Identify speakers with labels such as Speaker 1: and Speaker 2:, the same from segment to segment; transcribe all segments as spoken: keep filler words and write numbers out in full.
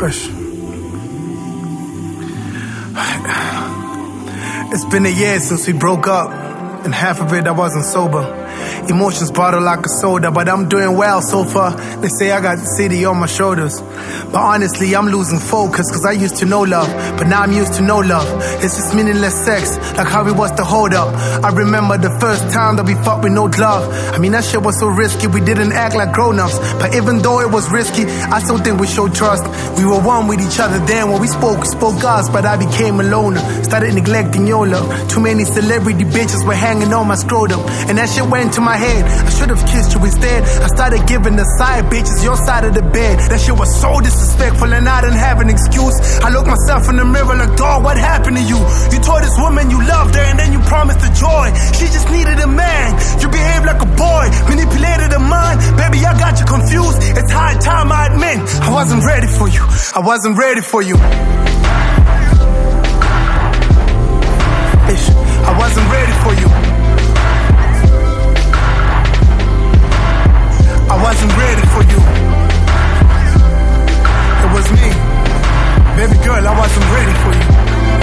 Speaker 1: It's been a year since we broke up, and half of it I wasn't sober. Emotions bottled like a soda, but I'm doing well so far. They say I got the city on my shoulders, but honestly I'm losing focus, cause I used to know love, but now I'm used to no love. It's just meaningless sex, like how it was to hold up. I remember the first time that we fought with no glove. I mean that shit was so risky, we didn't act like grown-ups, but even though it was risky, I still think we showed trust. We were one with each other then. When we spoke, we spoke us, but I became a loner. Started neglecting your love. Too many celebrity bitches were hanging on my scrotum, and that shit went to my head. I should've kissed you instead. I started giving the side bitches your side of the bed. That shit was so disrespectful, and I didn't have an excuse. I looked myself in the mirror like, dog, what happened to you? You told this woman you loved her, and then you promised her joy. She just needed a man. You behaved like a boy, manipulated her mind. Baby, I got you confused. It's high time I admit I wasn't ready for you. I wasn't ready for you. I wasn't ready for you. I wasn't ready for you. It was me. Baby girl, I wasn't ready for you.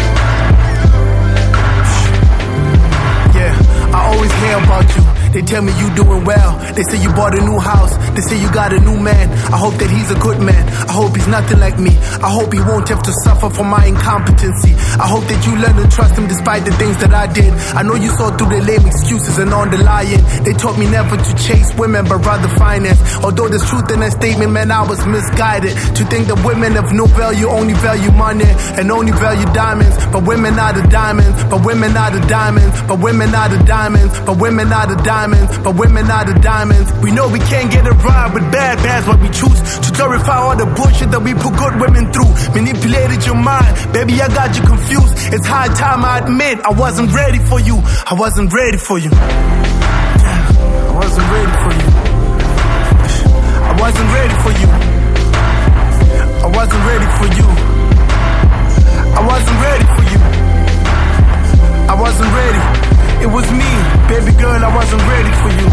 Speaker 1: Yeah, I always hear about you. They tell me you doing well. They say you bought a new house. They say you got a new man. I hope that he's a good man. I hope he's nothing like me. I hope he won't have to suffer from my incompetency. I hope that you learn to trust him despite the things that I did. I know you saw through the lame excuses and on the lying. They taught me never to chase women but rather finance. Although there's truth in that statement, man, I was misguided to think that women of no value only value money and only value diamonds. But women are the diamonds. But women are the diamonds. But women are the diamonds. But women are the diamonds. But women are the diamonds. We know we can't get it right with bad, that's what we choose to glorify all the bullshit that we put good women through. Manipulated your mind, baby, I got you confused. It's high time I admit I wasn't ready for you. I wasn't ready for you. I wasn't ready for you. I wasn't ready for you. I wasn't ready for you. I wasn't ready for you. I wasn't ready. It was me, baby girl, I wasn't ready for you.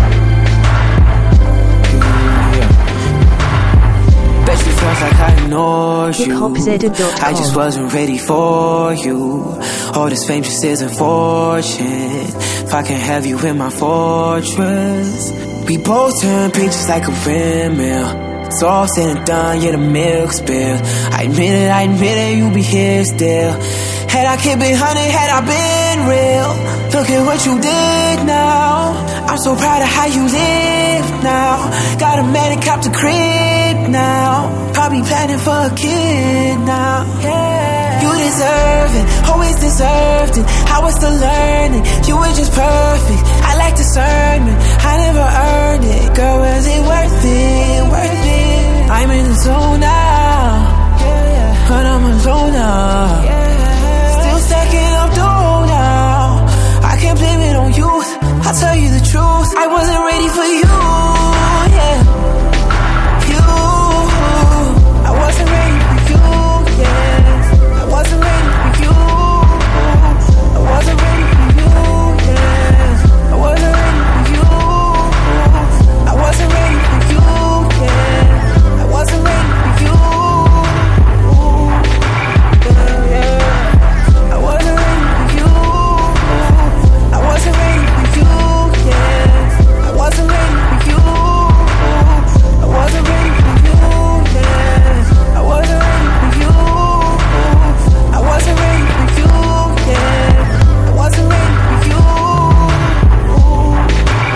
Speaker 2: Yeah. Bet you felt like I ignored you. I just wasn't ready for you. All this fame just isn't fortune. If I can have you in my fortress. We both turn pages like a windmill. It's all said and done, yeah, the milk spilled. I admit it, I admit it, you be here still. Had I kept it honey, had I been real. Look at what you did now. I'm so proud of how you live now. Got a man and copped a crib now. Probably planning for a kid now. Yeah. You deserve it, always deserved it. I was still learning, you were just perfect. I like discernment, I never earned it. Girl, was it worth it, worth it? I'm in the zone now.